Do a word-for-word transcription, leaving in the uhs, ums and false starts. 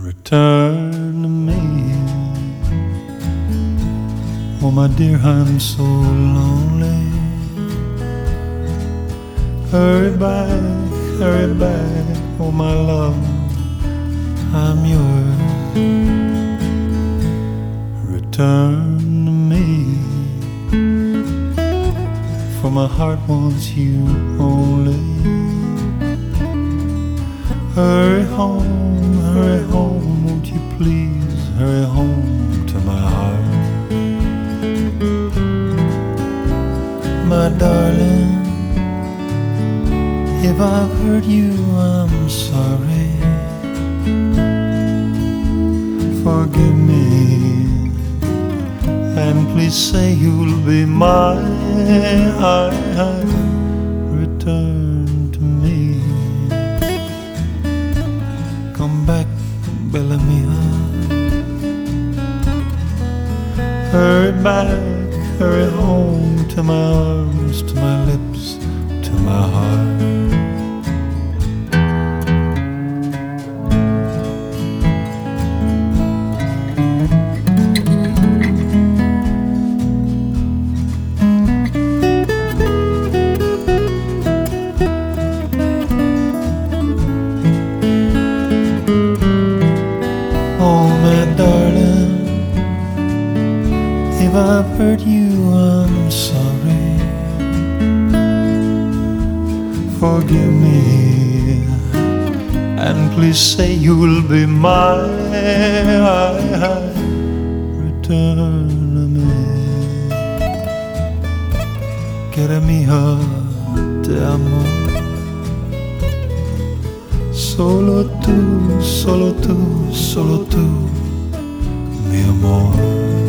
Return to me. Oh my dear, I'm so lonely. Hurry back, hurry back, oh my love, I'm yours. Return to me, for my heart wants you only. Hurry home, hurry home, won't you please hurry home to my heart. My darling, if I've hurt you, I'm sorry. Forgive me, and please say you'll be mine. Return to me. Come back, Bella mia. Hurry back, hurry home to my arms, to my lips, to my heart. Oh, my darling, if I've hurt you, I'm sorry. Forgive me, and please say you'll be mine. Return to me. Quiere mija, te amo. Solo tú, solo tú, solo tú, mi amor.